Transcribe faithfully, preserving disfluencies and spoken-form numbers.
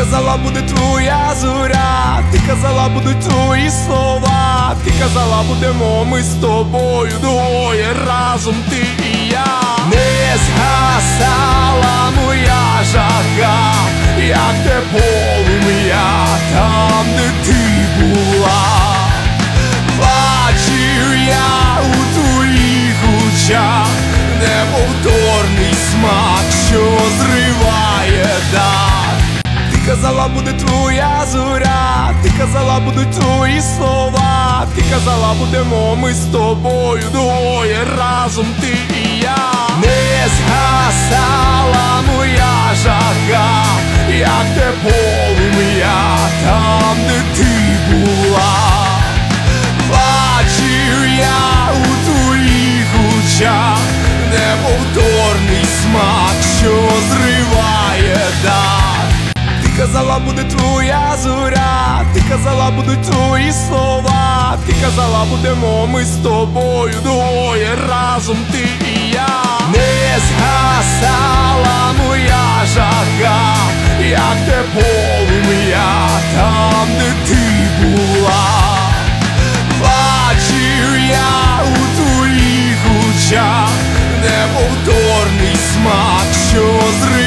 казала, буде твоя зоря, ти казала, будуть твої слова, ти казала, будемо ми з тобою двоє разом, ти і я. Не згасала моя жага, як те полум'я там, де ти була. Бачив я у твоїх очах неповторний смак, що зриває дах. Ти казала, буде твоя зоря, ти казала, будуть твої слова, ти казала, будемо ми з тобою двоє разом, ти і я. Не згасала моя жага, як те полум'я там, де ти була. Бачив я у твоїх очах неповторний смак, що зриває дах. Ти казала, буде твоя зоря, ти казала, будуть твої слова, ти казала, будемо ми з тобою двоє разом, ти і я. Не згасала моя жага, як те полум'я там, де ти була. Бачив я у твоїх очах неповторний смак, що зриває